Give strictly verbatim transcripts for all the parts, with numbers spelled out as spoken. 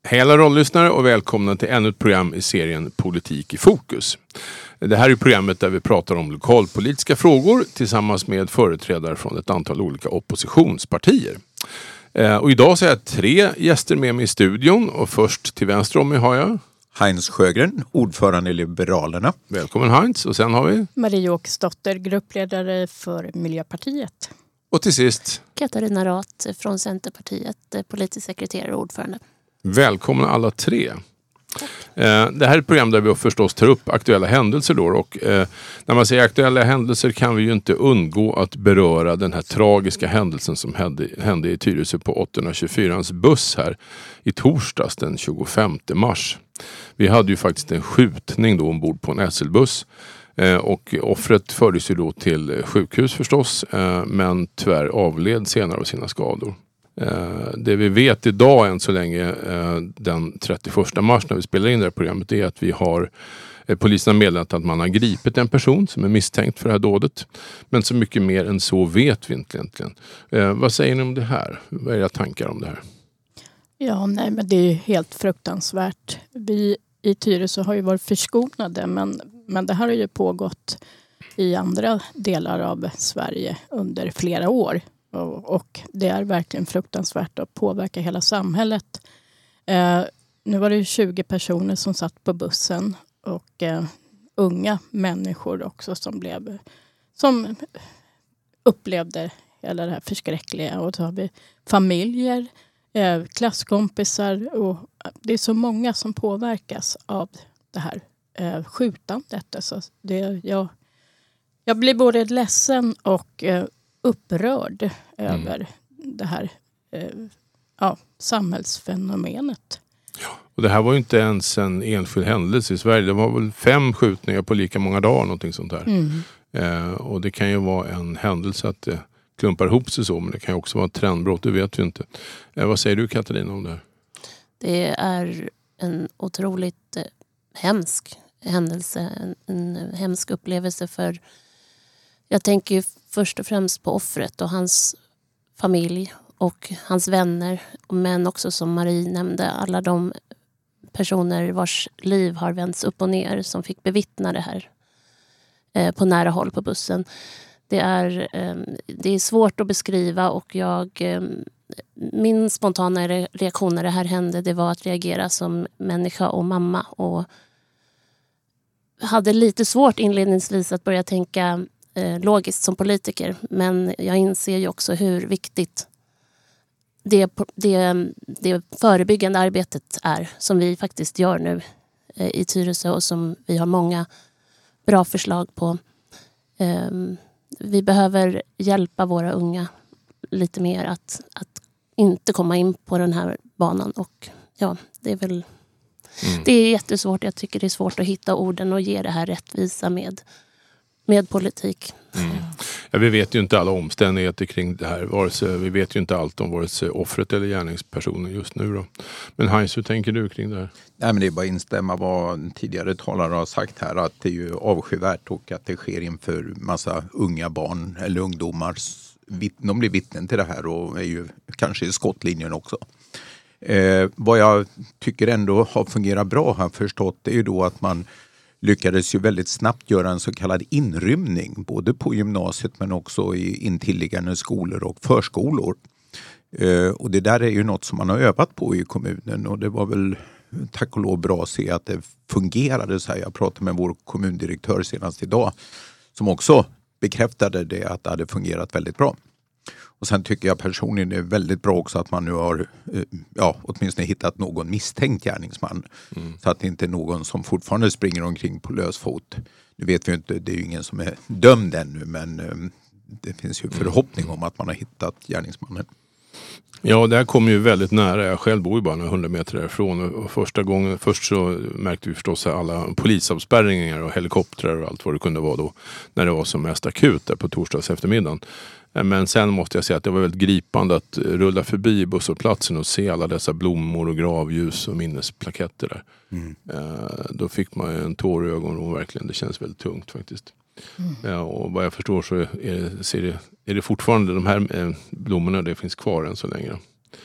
Hej alla rolllyssnare och välkomna till ännu ett program i serien Politik i fokus. Det här är programmet där vi pratar om lokalpolitiska frågor tillsammans med företrädare från ett antal olika oppositionspartier. Och idag så har jag tre gäster med mig i studion och först till vänster om mig har jag Heinz Sjögren, ordförande i Liberalerna. Välkommen Heinz. Och sen har vi Marie Åkesdotter, gruppledare för Miljöpartiet. Och till sist Katarina Rath från Centerpartiet, politisk sekreterare och ordförande. Välkomna alla tre. Eh, det här är ett program där vi förstås tar upp aktuella händelser då. Och, eh, när man säger aktuella händelser kan vi ju inte undgå att beröra den här tragiska händelsen som hände, hände i Tyresö på åttahundratjugofyrans buss här i torsdags den tjugofemte mars. Vi hade ju faktiskt en skjutning då ombord på en S L-buss. Eh, och offret fördes ju då till sjukhus förstås, eh, men tyvärr avled senare av sina skador. Eh, det vi vet idag än så länge eh, den trettioförsta mars när vi spelar in det här programmet är att vi har eh, polisen har meddelat att man har gripit en person som är misstänkt för det här dådet. Men så mycket mer än så vet vi inte egentligen. Eh, vad säger ni om det här? Vad är era tankar om det här? Ja, nej, men det är helt fruktansvärt. Vi i Tyresö har ju varit förskonade, men, men det här har ju pågått i andra delar av Sverige under flera år. Och, och det är verkligen fruktansvärt att påverka hela samhället. Eh, nu var det tjugo personer som satt på bussen och eh, unga människor också som blev som upplevde hela det här förskräckliga. Och så har vi familjer, eh, klasskompisar och det är så många som påverkas av det här eh, skjutandet. Så det, jag, jag blir både ledsen och eh, upprörd mm. över det här eh, ja, samhällsfenomenet. Ja, och det här var ju inte ens en enskild händelse i Sverige. Det var väl fem skjutningar på lika många dagar, någonting sånt där. Mm. Eh, och det kan ju vara en händelse att det klumpar ihop sig så, men det kan ju också vara ett trendbrott, det vet vi inte. Eh, vad säger du Katarina om det här? Det är en otroligt eh, hemsk händelse, en, en hemsk upplevelse för jag tänker ju först och främst på offret och hans familj och hans vänner. Men också som Marie nämnde, alla de personer vars liv har vänts upp och ner som fick bevittna det här eh, på nära håll på bussen. Det är, eh, det är svårt att beskriva och jag, eh, min spontana reaktion när det här hände det var att reagera som människa och mamma. Och hade lite svårt inledningsvis att börja tänka logiskt som politiker, men jag inser ju också hur viktigt det, det, det förebyggande arbetet är som vi faktiskt gör nu i Tyresö och som vi har många bra förslag på. Vi behöver hjälpa våra unga lite mer att, att inte komma in på den här banan och ja, det är väl mm. det är jättesvårt. Jag tycker det är svårt att hitta orden och ge det här rättvisa med med politik. Mm. Ja, vi vet ju inte alla omständigheter kring det här. Vare sig, vi vet ju inte allt om vare sig offret eller gärningspersonen just nu då. Men Heinz, hur tänker du kring det här? Nej, men det är bara att instämma vad tidigare talare har sagt här. Att det är ju avskyvärt och att det sker inför massa unga barn eller ungdomar. De blir vittnen till det här och är ju kanske i skottlinjen också. Eh, vad jag tycker ändå har fungerat bra har förstått det är ju då att man lyckades ju väldigt snabbt göra en så kallad inrymning både på gymnasiet men också i intilliggande skolor och förskolor. Eh, och det där är ju något som man har övat på i kommunen och det var väl tack och lov bra att se att det fungerade så här. Jag pratade med vår kommundirektör senast idag som också bekräftade det att det hade fungerat väldigt bra. Och sen tycker jag personligen det är väldigt bra också att man nu har ja, åtminstone hittat någon misstänkt gärningsman. Mm. Så att det inte är någon som fortfarande springer omkring på lösfot. Nu vet vi inte, det är ju ingen som är dömd ännu men um, det finns ju förhoppning om att man har hittat gärningsmannen. Ja, det här kommer ju väldigt nära. Jag själv bor ju bara några hundra meter därifrån. Och första gången, först så märkte vi förstås alla polisavspärrningar och helikoptrar och allt vad det kunde vara då. När det var som mest akut där på torsdags eftermiddagen. Men sen måste jag säga att det var väldigt gripande att rulla förbi busshållplatsen och se alla dessa blommor och gravljus och minnesplaketter där. Mm. Då fick man en tår i ögonen och verkligen, det känns väldigt tungt faktiskt. Mm. Ja, och vad jag förstår så är det, ser det, är det fortfarande de här blommorna det finns kvar än så länge.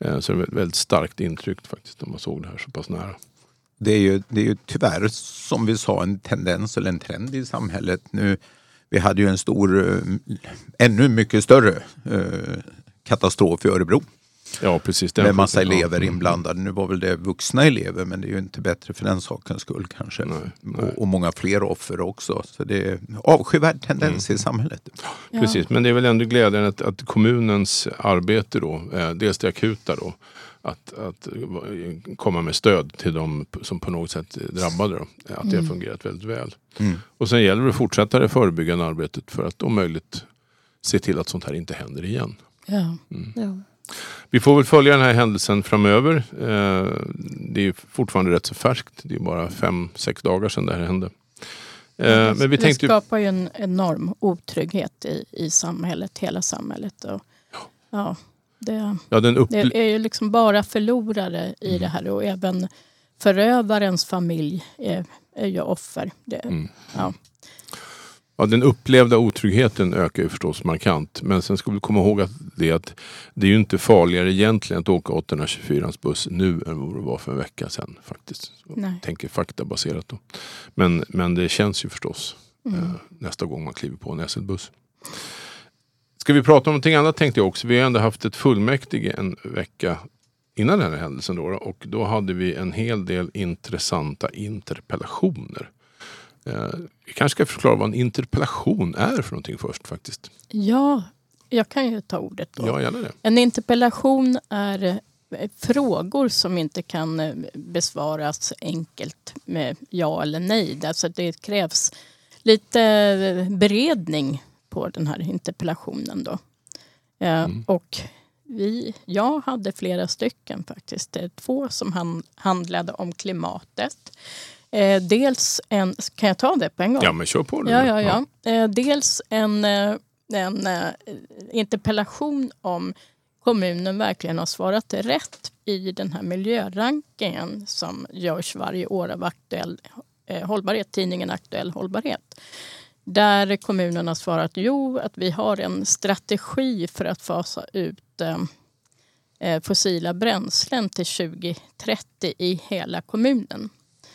Eh, så det är ett väldigt starkt intryck faktiskt när man såg det här så pass nära. Det är ju, det är ju tyvärr, som vi sa, en tendens eller en trend i samhället. Nu, vi hade ju en stor, ännu mycket större eh, katastrof i Örebro. Ja, precis. Med massa skiten, elever ja. inblandade. Nu var väl det vuxna elever, men det är ju inte bättre för den sakens skull kanske. Nej, nej. Och, och många fler offer också. Så det är avskyvärd tendens mm. i samhället. Ja. Precis, men det är väl ändå glädjande att, att kommunens arbete då, eh, dels det akuta då, att, att komma med stöd till de som på något sätt är drabbade då, att det har fungerat väldigt väl. Mm. Och sen gäller det att fortsätta det förebyggande arbetet för att om möjligt se till att sånt här inte händer igen. Ja. Mm. Ja. Vi får väl följa den här händelsen framöver. Eh, det är fortfarande rätt så färskt. Det är bara fem, sex dagar sedan det här hände. Eh, men vi det tänkte... skapar ju en enorm otrygghet i, i samhället, hela samhället. Och, ja. Ja, det, ja, den upp... det är ju liksom bara förlorare i mm. det här och även förövarens familj är, är ju offer. Det, mm. ja. Ja, den upplevda otryggheten ökar ju förstås markant. Men sen ska vi komma ihåg att det, att det är ju inte farligare egentligen att åka åttahundratjugofyra buss nu än vad det var för en vecka sedan faktiskt. Jag tänker faktabaserat då. Men, men det känns ju förstås mm. eh, nästa gång man kliver på en S L-buss. Ska vi prata om någonting annat tänkte jag också. Vi har ändå haft ett fullmäktige en vecka innan den här händelsen då. Och då hade vi en hel del intressanta interpellationer. Eh, vi kanske ska förklara vad en interpellation är för någonting först faktiskt. Ja, jag kan ju ta ordet då. Ja, gärna det. En interpellation är frågor som inte kan besvaras enkelt med ja eller nej. Alltså det krävs lite beredning på den här interpellationen då. Mm. Och vi, jag hade flera stycken faktiskt. Två som handlade om klimatet. Eh, dels en, kan jag ta det på en gång? Ja, men kör på det. Ja, ja, ja. Eh, dels en, en eh, interpellation om kommunen verkligen har svarat rätt i den här miljörankingen som görs varje år av aktuell eh, hållbarhet, tidningen Aktuell hållbarhet. Där kommunen har svarat jo, att vi har en strategi för att fasa ut eh, fossila bränslen till tjugo trettio i hela kommunen.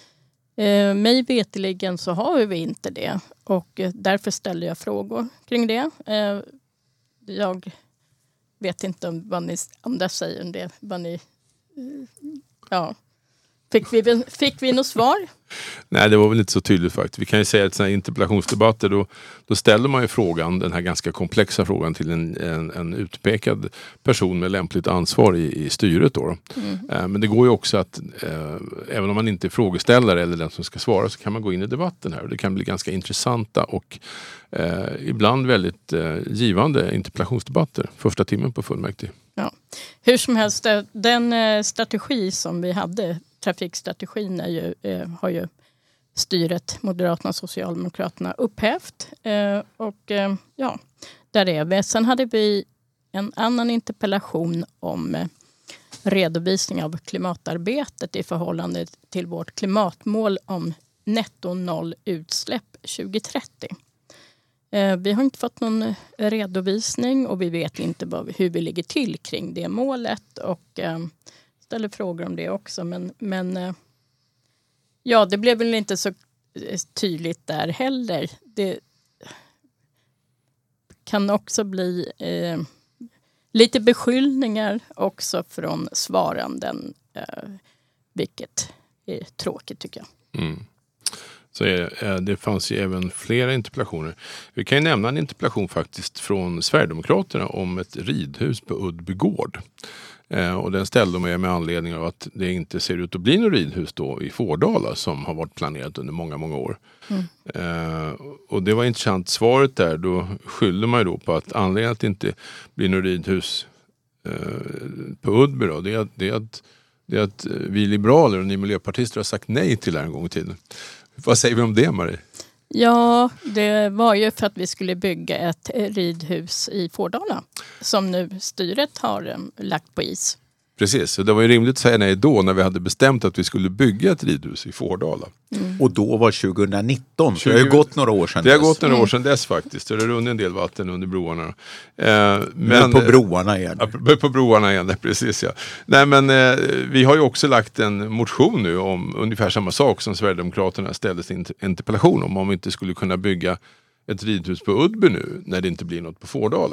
Eh, mig veteligen så har vi inte det och eh, därför ställer jag frågor kring det. Eh, jag vet inte om vad ni andra säger om det. Vad ni, eh, ja. Fick vi, fick vi något svar? Nej, det var väl inte så tydligt faktiskt. Vi kan ju säga att sådana här interpellationsdebatter då, då ställer man ju frågan, den här ganska komplexa frågan till en, en, en utpekad person med lämpligt ansvar i, i styret då. Mm. Eh, men det går ju också att eh, även om man inte är frågeställare eller den som ska svara så kan man gå in i debatten här och det kan bli ganska intressanta och eh, ibland väldigt eh, givande interpellationsdebatter första timmen på fullmäktige. Ja. Hur som helst, den eh, strategi som vi hade, trafikstrategin är ju, eh, har ju styret Moderaterna och Socialdemokraterna upphävt. Eh, och eh, ja, där är vi. Sen hade vi en annan interpellation om eh, redovisning av klimatarbetet i förhållande till vårt klimatmål om netto noll utsläpp tjugo trettio. Eh, vi har inte fått någon redovisning och vi vet inte vad, hur vi ligger till kring det målet och eh, ställer frågor om det också. Men, men eh, ja, det blev väl inte så tydligt där heller. Det kan också bli eh, lite beskyllningar också från svaranden, eh, vilket är tråkigt tycker jag. Mm. Så är, det fanns ju även flera interpellationer. Vi kan ju nämna en interpellation faktiskt från Sverigedemokraterna om ett ridhus på Uddbygård. Eh, och den ställde man med anledning av att det inte ser ut att bli något ridhus då i Fårdala som har varit planerat under många, många år. Mm. Eh, och det var intressant. Svaret där, då skyllde man ju då på att anledningen att det inte blir något ridhus eh, på Uddby då, det är, att, det, är att, det är att vi liberaler och ni miljöpartister har sagt nej till det här en gång i tiden. Vad säger vi om det, Marie? Ja, det var ju för att vi skulle bygga ett ridhus i Fårdala som nu styret har um, lagt på is. Precis, och det var ju rimligt att säga nej då när vi hade bestämt att vi skulle bygga ett ridhus i Fårdala. Mm. Och då var tjugonitton, så det har ju gått några år sedan Det har dess. gått några år sedan dess faktiskt, så det runnit en del vatten under broarna. Eh, men på broarna igen. Ja, på broarna igen, precis ja. Nej men eh, vi har ju också lagt en motion nu om ungefär samma sak som Sverigedemokraterna ställde sin interpellation om, om vi inte skulle kunna bygga ett ridhus på Udby nu när det inte blir något på Fårdala.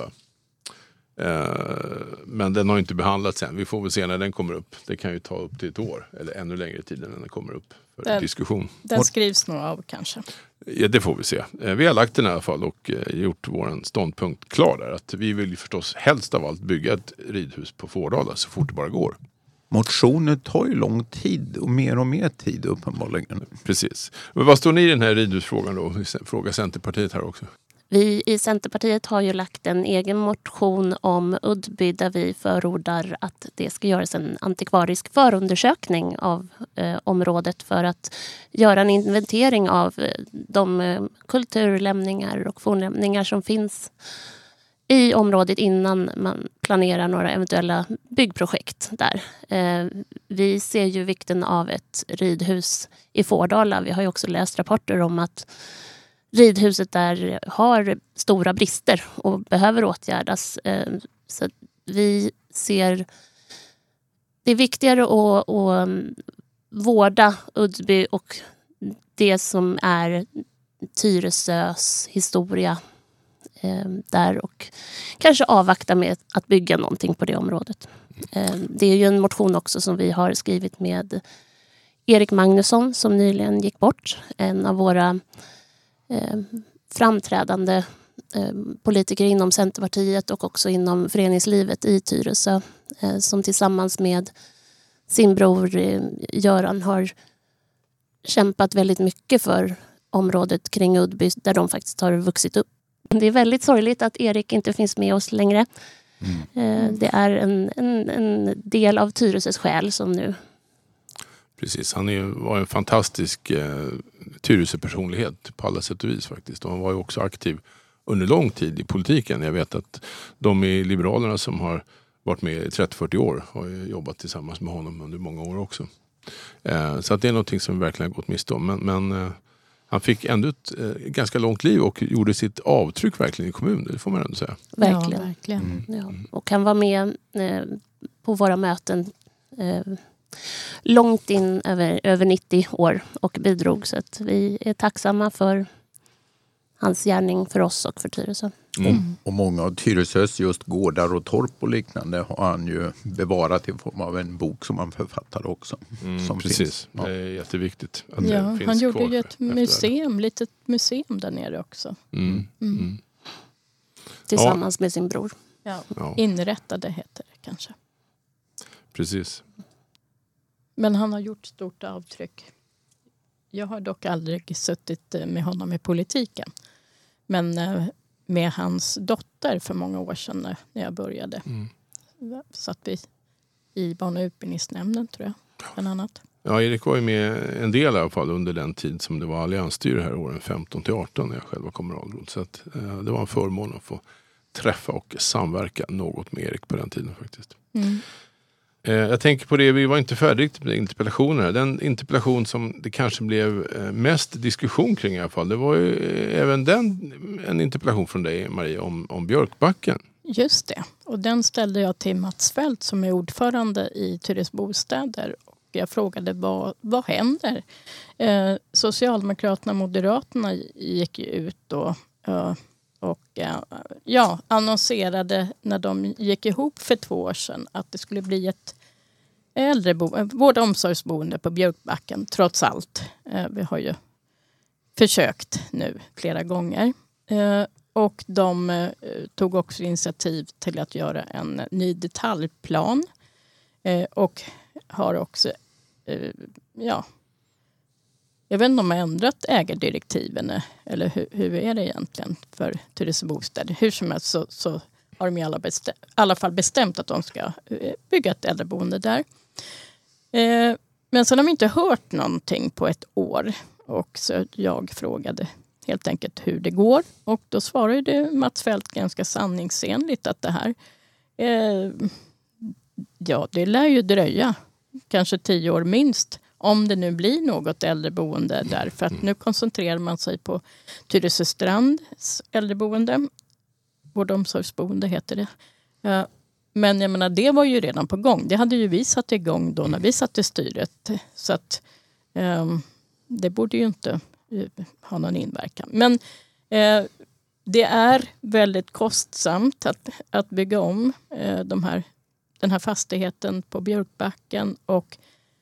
Men den har inte behandlats än. Vi får väl se när den kommer upp. Det kan ju ta upp till ett år eller ännu längre tid än den kommer upp för den, diskussion. Den skrivs nog av kanske. Ja, det får vi se. Vi har lagt den i alla fall och gjort vår ståndpunkt klar där. Att vi vill ju förstås helst av allt bygga ett ridhus på Fårdala så fort det bara går. Motioner tar ju lång tid och mer och mer tid uppenbarligen. Precis. Men vad står ni i den här ridhusfrågan då? Fråga Centerpartiet här också. Vi i Centerpartiet har ju lagt en egen motion om Udby där vi förordar att det ska göras en antikvarisk förundersökning av eh, området för att göra en inventering av de eh, kulturlämningar och fornlämningar som finns i området innan man planerar några eventuella byggprojekt där. Eh, vi ser ju vikten av ett ridhus i Fårdala. Vi har ju också läst rapporter om att ridhuset där har stora brister och behöver åtgärdas. Så vi ser det är viktigare att, att vårda Udby och det som är Tyresös historia där och kanske avvakta med att bygga någonting på det området. Det är ju en motion också som vi har skrivit med Erik Magnusson som nyligen gick bort. En av våra Eh, framträdande eh, politiker inom Centerpartiet och också inom föreningslivet i Tyresö eh, som tillsammans med sin bror eh, Göran har kämpat väldigt mycket för området kring Udby där de faktiskt har vuxit upp. Det är väldigt sorgligt att Erik inte finns med oss längre. Mm. Eh, det är en, en, en del av Tyresös själ som nu. Precis, han är, var en fantastisk eh, Tyresö-personlighet på alla sätt och vis faktiskt. Och han var ju också aktiv under lång tid i politiken. Jag vet att de i Liberalerna som har varit med i trettio till fyrtio år har ju jobbat tillsammans med honom under många år också. Eh, så att det är någonting som vi verkligen har gått miste om. Men, men eh, han fick ändå ett eh, ganska långt liv och gjorde sitt avtryck verkligen i kommunen, det får man ändå säga. Verkligen. Ja, verkligen. Mm. Ja. Och han var med eh, på våra möten eh, långt in över, över nittio år och bidrog, så att vi är tacksamma för hans gärning för oss och för Tyresö. Mm. Och, och många av Tyresös just gårdar och torp och liknande har han ju bevarat i form av en bok som han författade också. Mm, som precis, finns. Ja. Det är jätteviktigt att ja, det finns han gjorde kvar ju ett museum, litet museum där nere också. Mm. Mm. Mm. Tillsammans ja. med sin bror. Ja. Ja. Inrättade heter det kanske. Precis. Men han har gjort stort avtryck. Jag har dock aldrig suttit med honom i politiken. Men med hans dotter för många år sedan när jag började. Mm. Satt vi i barn- och utbildningsnämnden tror jag. Bland annat. Ja, Erik var ju med en del i alla fall under den tid som det var alliansstyre här åren femton till arton när jag själv var kommunalråd. Så att, eh, det var en förmån att få träffa och samverka något med Erik på den tiden faktiskt. Mm. Jag tänker på det, vi var inte färdigt med interpellationer. Den interpellation som det kanske blev mest diskussion kring i alla fall, det var ju även den en interpellation från dig, Maria, om, om Björkbacken. Just det, och den ställde jag till Mats Fält som är ordförande i Tyresö bostäder. Och jag frågade vad, vad händer? Eh, Socialdemokraterna och Moderaterna gick ju ut då eh, och eh, ja, annonserade när de gick ihop för två år sedan att det skulle bli ett äldrebo- vård- och omsorgsboende på Björkbacken trots allt. Eh, vi har ju försökt nu flera gånger. Eh, och de eh, tog också initiativ till att göra en ny detaljplan. Eh, och har också, eh, ja, jag vet inte om de har ändrat ägardirektiven eller hur, hur är det egentligen för Tyresö bostäder. Hur som helst så, så har de i alla, bestäm- alla fall bestämt att de ska bygga ett äldreboende där. Eh, men sen har vi inte hört någonting på ett år. Och så jag frågade helt enkelt hur det går. Och då svarade Mats Fält ganska sanningsenligt att det här eh, Ja, det lär ju dröja. Kanske tio år minst. Om det nu blir något äldreboende där. För att nu koncentrerar man sig på Tyresöstrands äldreboende. Vård- och omsorgsboende heter det. Men jag menar, det var ju redan på gång. Det hade ju vi satt igång då när vi satt i styret. Så att um, det borde ju inte uh, ha någon inverkan. Men uh, det är väldigt kostsamt att, att bygga om uh, de här, den här fastigheten på Björkbacken. Och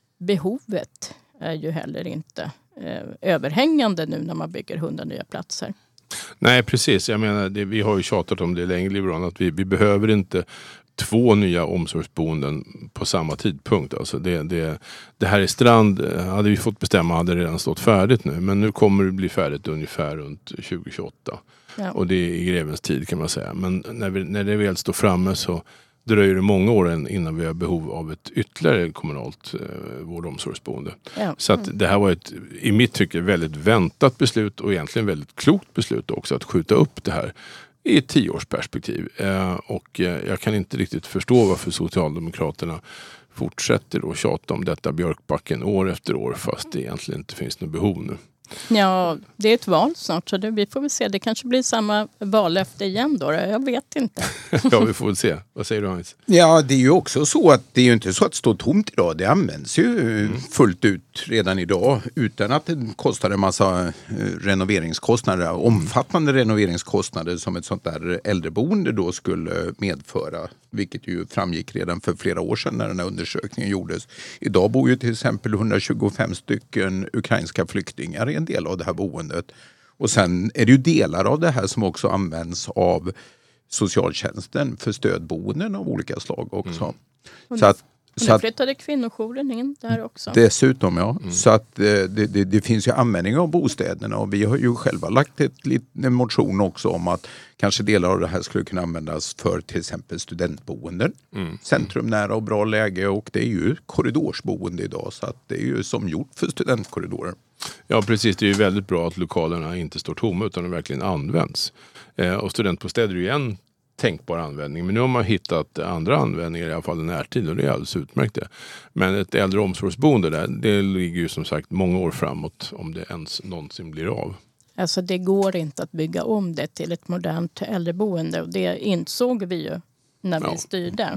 behovet är ju heller inte uh, överhängande nu när man bygger hundra nya platser. Nej, precis. Jag menar, det, vi har ju tjatat om det länge, Liberalerna, att vi, vi behöver inte två nya omsorgsboenden på samma tidpunkt. Alltså det, det, det här i Strand hade vi fått bestämma, hade redan stått färdigt nu. Men nu kommer det bli färdigt ungefär runt tjugo tjugoåtta. Ja. Och det är i grevens tid kan man säga. Men när, vi, när det väl står framme så dröjer det många år innan vi har behov av ett ytterligare kommunalt eh, vård- och omsorgsboende. Ja. Så att det här var ett, i mitt tycke, väldigt väntat beslut och egentligen väldigt klokt beslut också att skjuta upp det här i ett tioårsperspektiv. Eh, och eh, jag kan inte riktigt förstå varför Socialdemokraterna fortsätter då tjata om detta Björkbacken år efter år fast det egentligen inte finns något behov nu. Ja, det är ett val snart så det, vi får väl se. Det kanske blir samma vallöfte igen då. Jag vet inte. Ja, vi får väl se. Vad säger du, Hans? Ja, det är ju också så att det är ju inte så att det står tomt idag. Det används ju mm. fullt ut redan idag utan att det kostar en massa renoveringskostnader, omfattande renoveringskostnader som ett sånt där äldreboende då skulle medföra. Vilket ju framgick redan för flera år sedan när den här undersökningen gjordes. Idag bor ju till exempel hundratjugofem stycken ukrainska flyktingar i en del av det här boendet. Och sen är det ju delar av det här som också används av socialtjänsten för stödboenden av olika slag också. Mm. Så att Och nu flyttade kvinnojouren in där också. Dessutom, ja. Mm. Så att det, det, det finns ju användning av bostäderna och vi har ju själva lagt ett, en motion också om att kanske delar av det här skulle kunna användas för till exempel studentboenden. Mm. Centrumnära och bra läge och det är ju korridorsboende idag så att det är ju som gjort för studentkorridorer. Ja, precis. Det är ju väldigt bra att lokalerna inte står tomma utan de verkligen används. Eh, och studentbostäder är ju en tänkbar användning. Men nu har man hittat andra användningar i alla fall i närtid och det är alldeles utmärkt det. Men ett äldre omsorgsboende där, det ligger ju som sagt många år framåt om det ens någonsin blir av. Alltså det går inte att bygga om det till ett modernt äldreboende och det insåg vi ju när vi ja. styrde.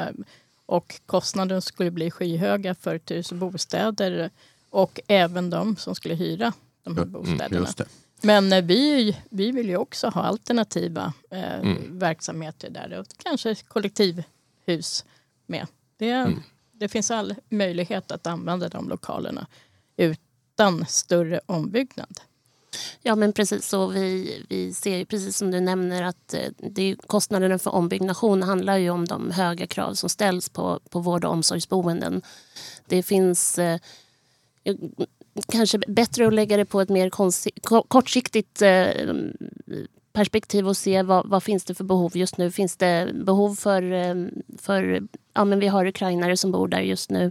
Och kostnaden skulle bli skyhöga för tusen bostäder och även de som skulle hyra de här bostäderna. Mm, just det. Men vi, vi vill ju också ha alternativa eh, mm. verksamheter där. Och kanske kollektivhus med. Det, mm. det finns all möjlighet att använda de lokalerna utan större ombyggnad. Ja men precis så. Vi, vi ser ju precis som du nämner att det, kostnaderna för ombyggnation handlar ju om de höga krav som ställs på, på vård- och omsorgsboenden. Det finns... Eh, kanske bättre att lägga det på ett mer kortsiktigt perspektiv och se vad, vad finns det för behov just nu. Finns det behov för, för ja men vi har ukrainare som bor där just nu.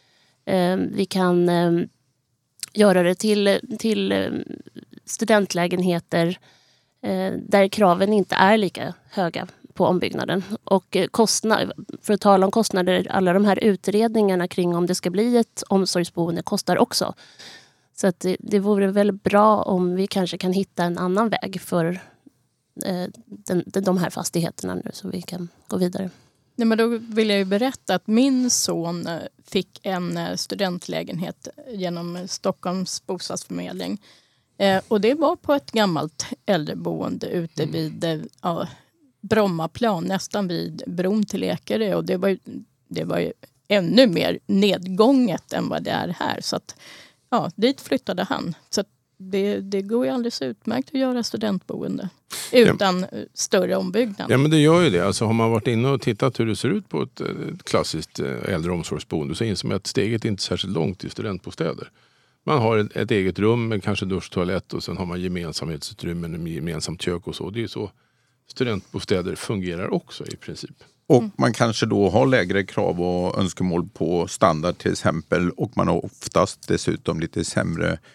Vi kan göra det till, till studentlägenheter där kraven inte är lika höga på ombyggnaden. Och kostnad, för att tala om kostnader, alla de här utredningarna kring om det ska bli ett omsorgsboende kostar också. Så att det, det vore väl bra om vi kanske kan hitta en annan väg för eh, den, de här fastigheterna nu så vi kan gå vidare. Nej, men då vill jag ju berätta att min son fick en studentlägenhet genom Stockholms bostadsförmedling. Eh, och det var på ett gammalt äldreboende ute mm. vid ja, Brommaplan, nästan vid bron till Ekerö. Och det var, ju, det var ju ännu mer nedgånget än vad det är här. Så att, ja, dit flyttade han. Så att det, det går ju alldeles utmärkt att göra studentboende utan ja. större ombyggnad. Ja, men det gör ju det. Alltså, har man varit inne och tittat hur det ser ut på ett, ett klassiskt äldre omsorgsboende så inser man att steget inte är särskilt långt till studentbostäder. Man har ett, ett eget rum med kanske dusch, toalett och sen har man gemensamhetsutrymmen, gemensamt kök och så. Det är så studentbostäder fungerar också i princip. Och man kanske då har lägre krav och önskemål på standard till exempel och man har oftast dessutom lite sämre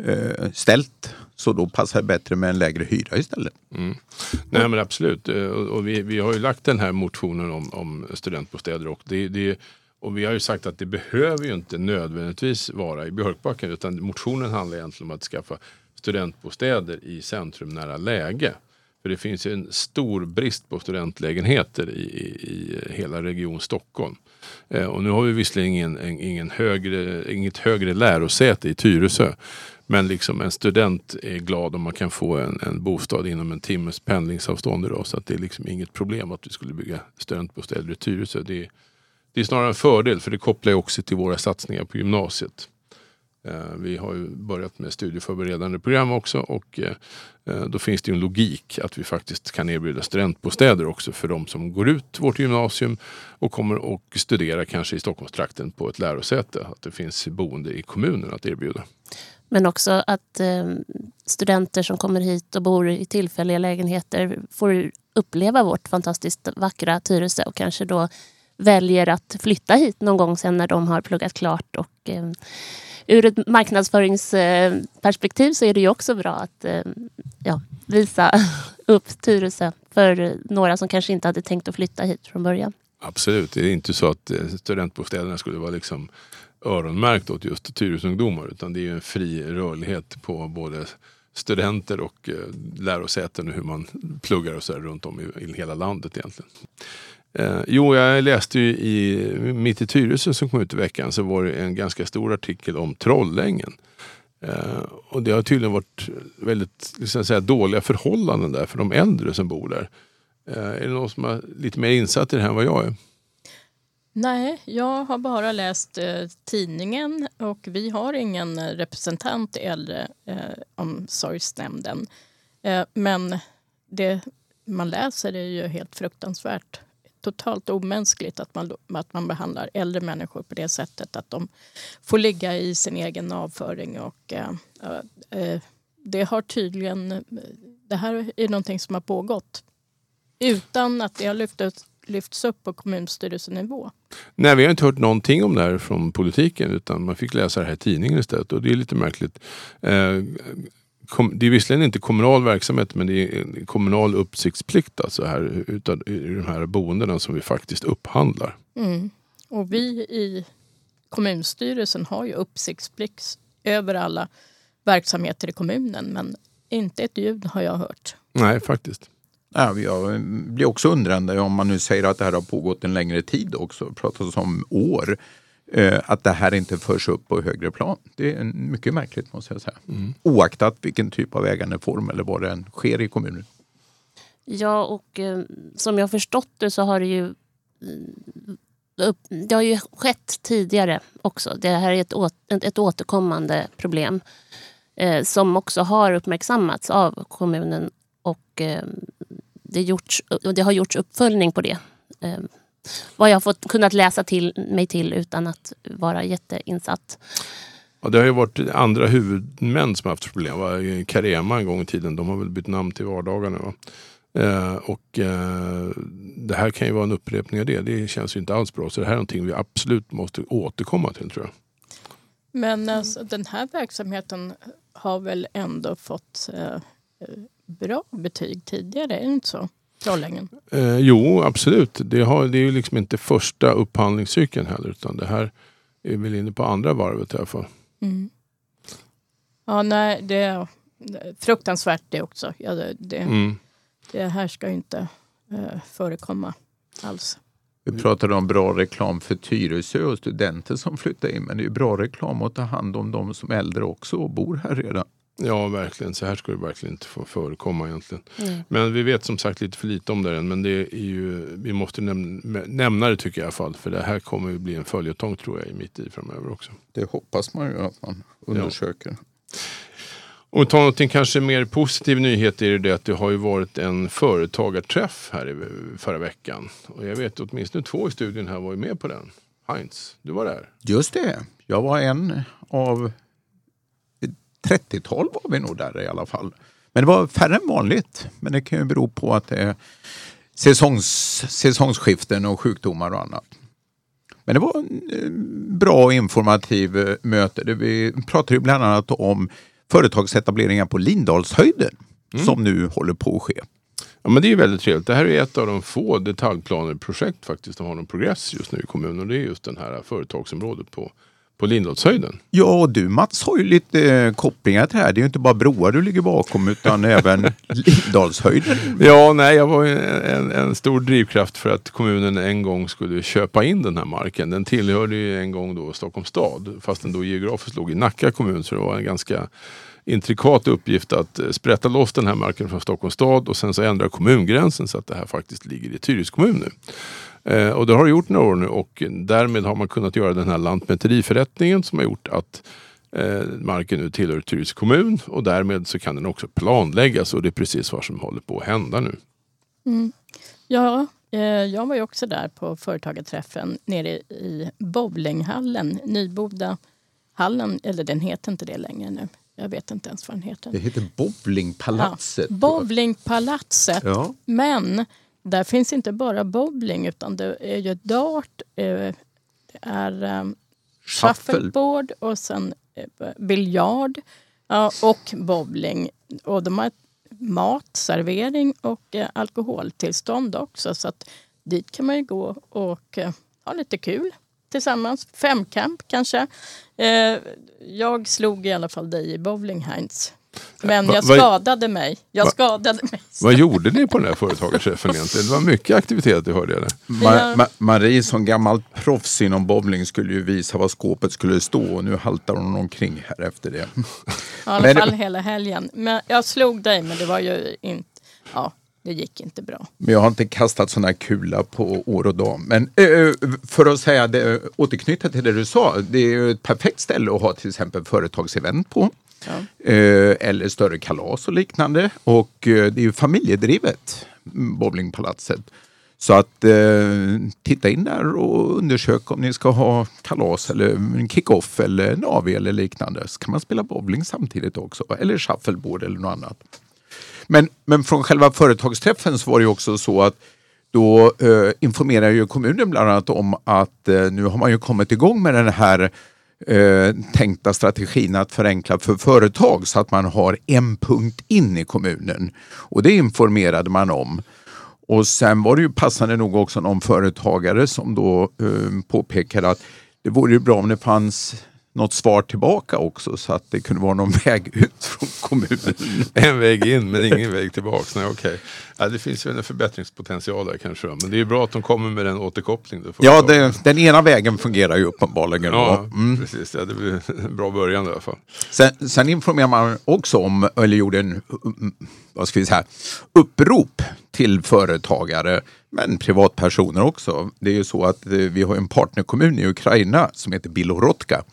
eh, ställt. Så då passar det bättre med en lägre hyra istället. Mm. Nej men absolut. Och, och vi, vi har ju lagt den här motionen om, om studentbostäder. Och, det, det, och vi har ju sagt att det behöver ju inte nödvändigtvis vara i Björkbacken. Utan motionen handlar egentligen om att skaffa studentbostäder i centrumnära läge. För det finns ju en stor brist på studentlägenheter i, i, i hela region Stockholm. Eh, och nu har vi visserligen ingen, ingen högre, inget högre lärosäte i Tyresö. Men liksom en student är glad om man kan få en, en bostad inom en timmes pendlingsavstånd idag. Så att det är liksom inget problem att vi skulle bygga studentbostäder i Tyresö. Det är, det är snarare en fördel, för det kopplar ju också till våra satsningar på gymnasiet. Eh, vi har ju börjat med studieförberedande program också, och eh, då finns det ju en logik att vi faktiskt kan erbjuda studentbostäder också för de som går ut vårt gymnasium och kommer och studera kanske i Stockholmstrakten på ett lärosäte. Att det finns boende i kommunen att erbjuda. Men också att eh, studenter som kommer hit och bor i tillfälliga lägenheter får uppleva vårt fantastiskt vackra Tyresö och kanske då väljer att flytta hit någon gång sen när de har pluggat klart. Och eh, ur ett marknadsföringsperspektiv så är det ju också bra att eh, ja, visa upp Tyresö för några som kanske inte hade tänkt att flytta hit från början. Absolut, det är inte så att studentbostäderna skulle vara liksom öronmärkt åt just Tyresö-ungdomar, utan det är ju en fri rörlighet på både studenter och eh, lärosäten och hur man pluggar och så här runt om i, i hela landet egentligen. Eh, jo, jag läste ju i Mitt i Tyresö som kom ut i veckan, så var det en ganska stor artikel om Trollängen. Eh, och det har tydligen varit väldigt liksom säga, dåliga förhållanden där för de äldre som bor där. Eh, är det någon som är lite mer insatt i det här än vad jag är? Nej, jag har bara läst eh, tidningen och vi har ingen representant i äldreomsorgsnämnden. Eh, men det man läser är ju helt fruktansvärt. Totalt omänskligt att man, att man behandlar äldre människor på det sättet att de får ligga i sin egen avföring. Och, eh, eh, det har tydligen, det här är någonting som har pågått utan att det har lyft ut lyfts upp på kommunstyrelsenivå. Nej, vi har inte hört någonting om det här från politiken, utan man fick läsa det här i tidningen istället, och det är lite märkligt. Eh, kom, det är visserligen inte kommunal verksamhet, men det är kommunal uppsiktsplikt alltså här, utan i de här boendena som vi faktiskt upphandlar. Mm. Och vi i kommunstyrelsen har ju uppsiktsplikt över alla verksamheter i kommunen, men inte ett ljud har jag hört. Nej, faktiskt. Ja, jag blir också undrande om man nu säger att det här har pågått en längre tid också, pratas om år, att det här inte förs upp på högre plan. Det är mycket märkligt måste jag säga. Mm. Oaktat vilken typ av ägandeform eller vad det än sker i kommunen. Ja, och eh, som jag förstått det så har det ju upp, det har ju skett tidigare också. Det här är ett, å, ett återkommande problem eh, som också har uppmärksammats av kommunen. Och eh, det, gjorts, det har gjorts uppföljning på det. Eh, vad jag har fått kunnat läsa till mig till utan att vara jätteinsatt. Ja, det har ju varit andra huvudmän som har haft problem. Carema en gång i tiden, de har väl bytt namn till Vardagarna. Va? Eh, och eh, det här kan ju vara en upprepning av det. Det känns ju inte alls bra. Så det här är någonting vi absolut måste återkomma till, tror jag. Men alltså, den här verksamheten har väl ändå fått eh, bra betyg tidigare, är det inte så? Trollängen. Eh, jo, absolut. Det, har, det är ju liksom inte första upphandlingscykeln heller, utan det här är väl inne på andra varvet i alla fall. Mm. Ja, nej, det är fruktansvärt det också. Ja, det, det, mm. det här ska ju inte eh, förekomma alls. Vi pratade om bra reklam för Tyresö och studenter som flyttar in, men det är ju bra reklam att ta hand om de som är äldre också och bor här redan. Ja, verkligen. Så här ska det verkligen inte få förekomma egentligen. Mm. Men vi vet som sagt lite för lite om det än. Men det är ju, vi måste näm- nämna det tycker jag i alla fall. För det här kommer ju bli en följetong tror jag i mitt i framöver också. Det hoppas man ju att man undersöker. Ja. Om vi tar någonting kanske mer positiv nyhet är det att det har ju varit en företagarträff här i förra veckan. Och jag vet att åtminstone två i studien här var ju med på den. Heinz, du var där. Just det. Jag var en av trettiotal var vi nog där i alla fall. Men det var färre än vanligt. Men det kan ju bero på att det är säsongs, säsongsskiften och sjukdomar och annat. Men det var en bra och informativ möte. Vi pratade ju bland annat om företagsetableringar på Lindalshöjden Mm. som nu håller på att ske. Ja, men det är ju väldigt trevligt. Det här är ett av de få detaljplanerprojekt faktiskt som har någon progress just nu i kommunen. Och det är just den här företagsområdet på, på Lindalshöjden. Ja, och du Mats har ju lite eh, kopplingar till det här. Det är ju inte bara broar du ligger bakom utan även Lindalshöjden. Ja, nej, jag var en, en, en stor drivkraft för att kommunen en gång skulle köpa in den här marken. Den tillhörde ju en gång då Stockholms stad, fast den då geografiskt låg i Nacka kommun, så det var en ganska intrikat uppgift att sprätta loss den här marken från Stockholms stad och sen så ändra kommungränsen så att det här faktiskt ligger i Tyresö kommun nu. Eh, och det har det gjort några år nu och därmed har man kunnat göra den här lantmäteriförrättningen som har gjort att eh, marken nu tillhör Tyresö kommun och därmed så kan den också planläggas och det är precis vad som håller på att hända nu. Mm. Ja, eh, jag var ju också där på företagarträffen nere i bowlinghallen, Nyboda hallen, eller den heter inte det längre nu. Jag vet inte ens vad den heter. Det heter Bowlingpalatset. Ja, Bowlingpalatset. Ja. Men där finns inte bara bowling utan det är ju dart, eh, det är um, shuffleboard och sen eh, biljard ja, och bowling. Och de har mat, servering och eh, alkoholtillstånd också. Så att dit kan man ju gå och eh, ha lite kul tillsammans. Femkamp kanske. Eh, jag slog i alla fall dig i bowling, Heinz. Men Va, jag va, skadade mig. Jag va, skadade mig. Vad gjorde ni på den här företagarträffen egentligen? Det var mycket aktivitet, jag hörde det. Ma- Ma- Marie som gammalt proffs inom bowling skulle ju visa vad skåpet skulle stå och nu haltar hon omkring här efter det. I alla Men- fall hela helgen. Men jag slog dig, men det var ju inte... Ja, det gick inte bra. Men jag har inte kastat sådana här kula på år och dag. Men äh, för att säga det, återknyta till det du sa, det är ju ett perfekt ställe att ha till exempel företagsevent på. Ja. Eh, eller större kalas och liknande. Och eh, det är ju familjedrivet, bowlingpalatset. Så att eh, titta in där och undersöka om ni ska ha kalas eller en kick-off eller en A V eller liknande. Så kan man spela bowling samtidigt också. Eller shuffleboard eller något annat. Men, men från själva företagsträffen så var det ju också så att då eh, informerar ju kommunen bland annat om att eh, nu har man ju kommit igång med den här eh, tänkta strategin att förenkla för företag så att man har en punkt in i kommunen. Och det informerade man om. Och sen var det ju passande nog också någon företagare som då eh, påpekade att det vore ju bra om det fanns något svar tillbaka också så att det kunde vara någon väg ut från kommunen. En väg in men ingen väg tillbaka. Nej, okej. Ja, det finns ju en förbättringspotential där kanske. Men det är ju bra att de kommer med den återkoppling. Ja, det, den ena vägen fungerar ju uppenbarligen. Ja, mm. precis. Ja, det blir en bra början i alla fall. Sen, sen informerar man också om, eller gjorde en vad ska vi säga, upprop till företagare, men privatpersoner också. Det är ju så att vi har en partnerkommun i Ukraina som heter Bilohorotka.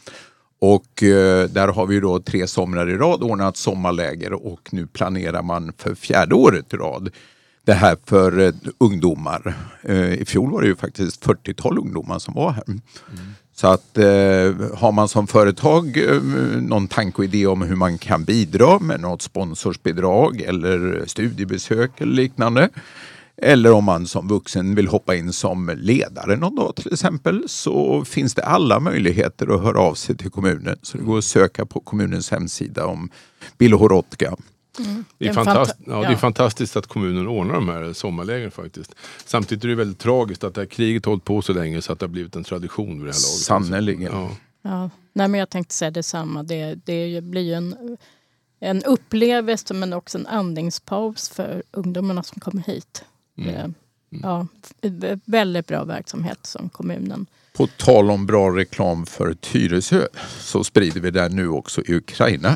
Och eh, där har vi då tre somrar i rad ordnat sommarläger och nu planerar man för fjärde året i rad det här för eh, ungdomar. Eh, I fjol var det ju faktiskt fyrtiotal ungdomar som var här. Mm. Så att eh, har man som företag eh, någon tanke och idé om hur man kan bidra med något sponsorsbidrag eller studiebesök eller liknande. Eller om man som vuxen vill hoppa in som ledare någon dag till exempel, så finns det alla möjligheter att höra av sig till kommunen. Så det går att söka på kommunens hemsida om Bilohorotka. Mm. Det är, En fantast- fanta- ja, det är fantastiskt att kommunen ordnar de här sommarlägren faktiskt. Samtidigt är det väldigt tragiskt att det här kriget hållit på så länge så att det har blivit en tradition vid det här laget. Sannerligen. Ja. Ja. Nej, men jag tänkte säga detsamma. Det, det blir ju en, en upplevelse men också en andningspaus för ungdomarna som kommer hit. Mm. Det, ja, väldigt bra verksamhet som kommunen. På tal om bra reklam för Tyresö så sprider vi det nu också i Ukraina.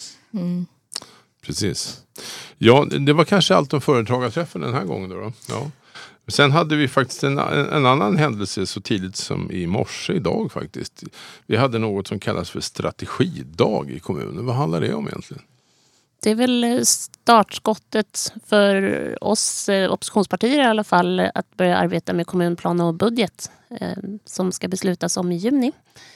Mm. Precis. Ja, det var kanske allt om företagarträffen den här gången då. då. Ja. Sen hade vi faktiskt en, en annan händelse så tidigt som i morse idag faktiskt. Vi hade något som kallas för strategidag i kommunen. Vad handlar det om egentligen? Det är väl startskottet för oss oppositionspartier i alla fall att börja arbeta med kommunplan och budget eh, som ska beslutas om i juni.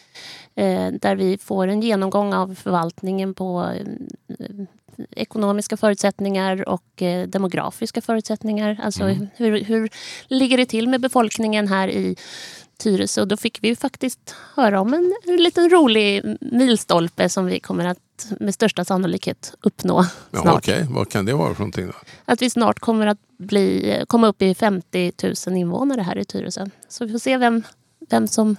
Eh, där vi får en genomgång av förvaltningen på eh, ekonomiska förutsättningar och eh, demografiska förutsättningar. Alltså mm. hur, hur ligger det till med befolkningen här i Tyresö? Och då fick vi ju faktiskt höra om en, en liten rolig milstolpe som vi kommer att att med största sannolikhet uppnå Ja, snart. okej. Okay. Vad kan det vara för någonting då? Att vi snart kommer att bli, komma upp i femtio tusen invånare här i Tyresö. Så vi får se vem, vem som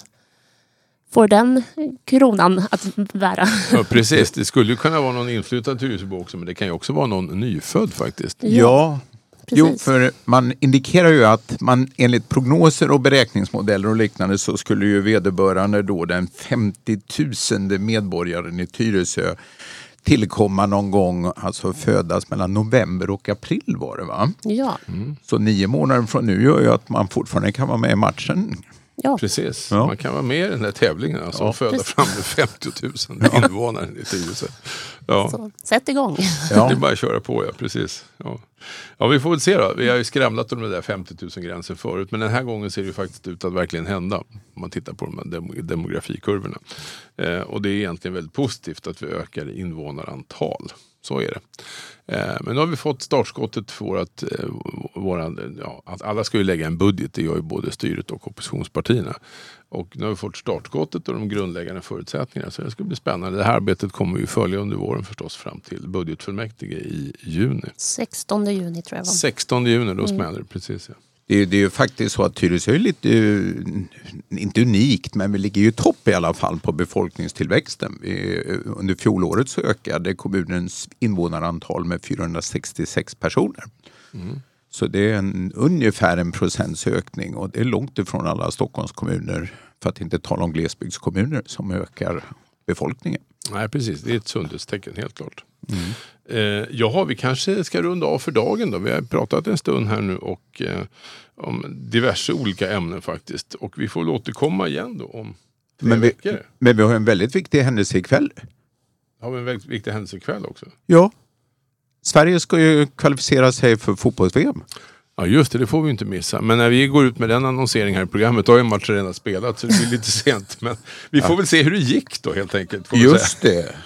får den kronan att bära. Ja, precis. Det skulle ju kunna vara någon inflyttad Tyresöbo också, men det kan ju också vara någon nyfödd faktiskt. Ja, ja. Precis. Jo, för man indikerar ju att man enligt prognoser och beräkningsmodeller och liknande så skulle ju vederbörande då den femtiotusende medborgaren i Tyresö tillkomma någon gång, alltså födas mellan november och april var det va? Ja. Mm. Så nio månader från nu gör ju att man fortfarande kan vara med i matchen. Ja. Precis. Ja. Man kan vara med i den här tävlingen. Alltså Ja. och föda Precis. fram med femtio tusen invånare i Tyresö. Ja. Så, sätt igång. Ja. Det är bara att köra på, ja. Precis. Ja. Ja, vi får väl se då. Vi har ju skramlat om den där femtio tusen gränsen förut. Men den här gången ser det ju faktiskt ut att verkligen hända. Om man tittar på de här dem- demografikurvorna. Eh, och det är egentligen väldigt positivt att vi ökar invånarantal. Så är det. Eh, men nu har vi fått startskottet för att, eh, våran, ja, att alla ska ju lägga en budget. Det gör ju både styret och oppositionspartierna. Och nu har vi fått startskottet och de grundläggande förutsättningarna. Så det ska bli spännande. Det här arbetet kommer vi följa under våren förstås fram till budgetfullmäktige i juni. sextonde juni tror jag var. sextonde juni, då smäller det precis. Ja. Det är, det är ju faktiskt så att Tyresö är lite, uh, inte unikt, men vi ligger ju topp i alla fall på befolkningstillväxten. Vi, under fjolåret så ökade kommunens invånarantal med fyrahundrasextiosex personer. Mm. Så det är en, ungefär en procents ökning och det är långt ifrån alla Stockholmskommuner, för att inte tala om glesbygdskommuner som ökar befolkningen. Nej, precis. Det är ett sundhetstecken, helt klart. Mm. Eh, jaha, vi kanske ska runda av för dagen då. Vi har pratat en stund här nu och eh, om diverse olika ämnen faktiskt. Och vi får väl återkomma igen då om tre Men vi, veckor. men vi har en väldigt viktig händelse ikväll. Har vi en väldigt viktig händelse ikväll också. Ja. Sverige ska ju kvalificera sig för fotbolls-V M. Ja just det, det får vi inte missa. Men när vi går ut med den annonseringen här i programmet, då har ju matchen redan spelat så det blir lite sent. Men vi får väl se hur det gick då helt enkelt. Får vi Just säga. det.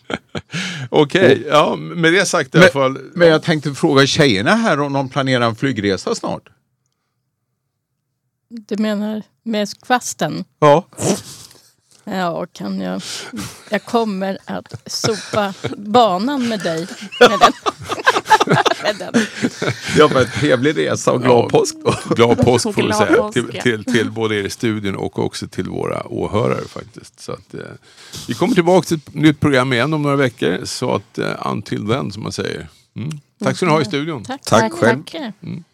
Okej, okay, ja med det sagt i alla fall. Men jag tänkte fråga tjejerna här om de planerar en flygresa snart. Du menar med kvasten? Ja. Ja, kan jag. Jag kommer att sopa banan med dig. Med den. med den. Ja, men trevlig resa och glad Ja, påsk då. Glad påsk får vi Glad säga påsk, till, ja. till, till både er i studion och också till våra åhörare faktiskt. Så att, eh, vi kommer tillbaka till ett nytt program igen om några veckor. Så att eh, until then som man säger. Mm. Tack ska ni ha i studion. Tack, Tack själv. tack. Mm.